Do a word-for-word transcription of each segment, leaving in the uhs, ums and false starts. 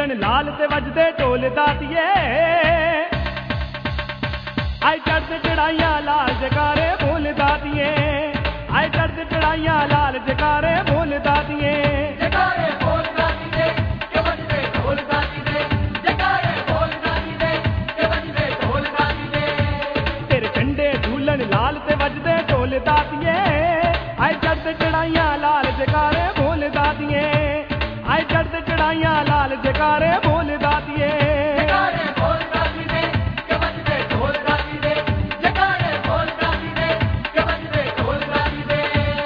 ਝੂਲਣ ਲਾਲ ਤੇ ਵੱਜਦੇ ਢੋਲ ਦਾਤੀਏ ਆਏ ਚੜ੍ਹਦੇ ਚੜਾਈਆਂ ਲਾਲ ਜਕਾਰੇ ਬੋਲ ਦਾਤੀਏ ਆਏ ਚੜ੍ਹਦੇ ਚੜਾਈਆਂ ਲਾਲ ਜਕਾਰੇ ਬੋਲ ਦਾਤੀਏ ਜਕਾਰੇ ਬੋਲ ਦਾਤੀਏ ਕਿ ਵੱਜਦੇ ਢੋਲ ਦਾਤੀਏ ਜਕਾਰੇ ਬੋਲ ਦਾਤੀਏ ਕਿ ਵੱਜਦੇ ਢੋਲ ਦਾਤੀਏ ਤੇਰੇ ਝੰਡੇ ਝੂਲਣ ਲਾਲ ਤੇ ਵੱਜਦੇ ਢੋਲ ਦਾਤੀਏ ਆਏ ਚੜ੍ਹਦੇ ਚੜਾਈਆਂ ਲਾਲ ਜਕਾਰੇ ਬੋਲ ਦਾਤੀਏ ਆਏ ਚੜ੍ਹਦੇ ਚੜਾਈਆਂ ਲਾਲ ਜਕਾਰੇ ਬੋਲ ਦਾਤੀਏ ਜਕਾਰੇ ਬੋਲ ਦਾਤੀਏ ਕਿ ਵੱਜਦੇ ਢੋਲ ਦਾਤੀਏ ਜਕਾਰੇ ਬੋਲ ਦਾਤੀਏ ਕਿ ਵੱਜਦੇ ਢੋਲ ਦਾਤੀਏ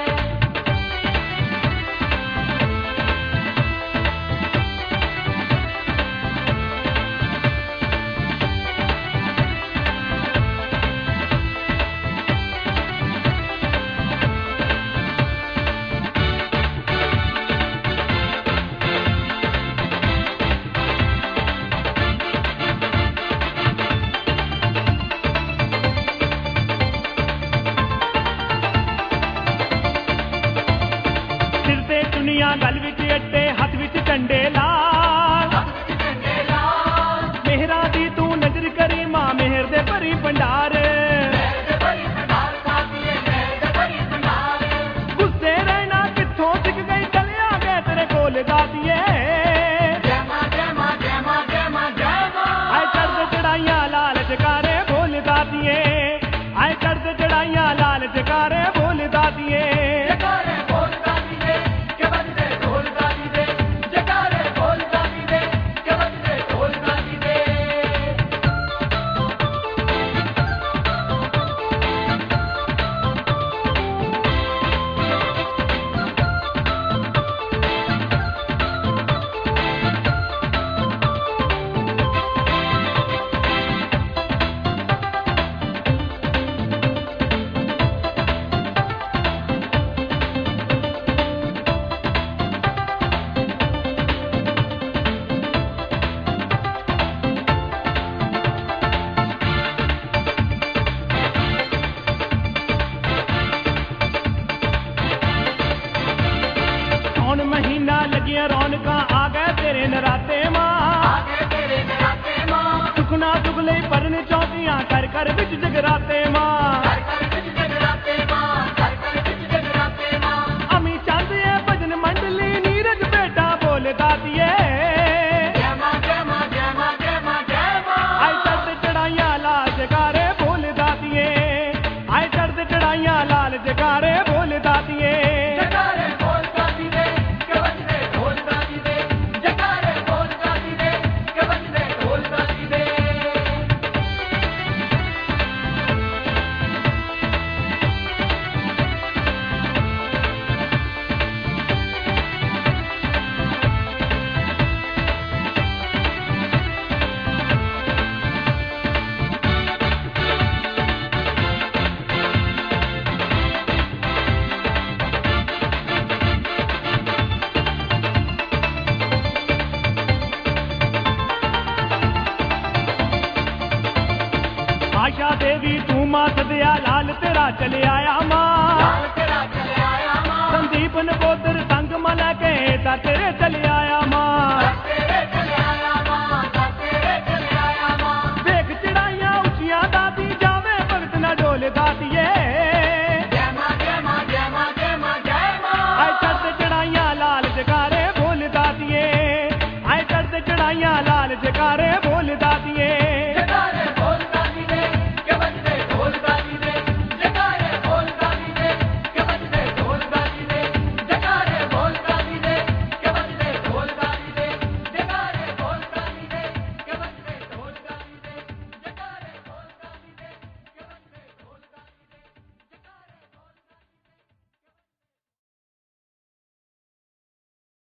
गल विच अट्टे हथ विच झंडे लाल मेहरा दी तू नजर करी मां मेहर दे भरी भंडार गुस्से रहना कित्थों सिख गई चले आ गए तेरे कोल दातिए आए चढ़दे चढ़ाइयां लाल जकारे बोल दातिए आए चढ़दे चढ़ाइयां लाल जकारे बोल दातिए महीना लगिया रौनका आ गए तेरे नराते मां सुखना चुगले परन चौकियां कर कर बिच जगराते मां अमी चंद है भजन मंडली नीरज बेटा बोल दातिए आए चढ़ते चढ़ाइयां लाल जकारे बोल दातिए आए चढ़ते चढ़ाइयां लाल जकारे बोल दातिए आशा देवी तू मां सदया लाल तेरा चले आया मां संदीप नकोदर संग मला के तेरे चले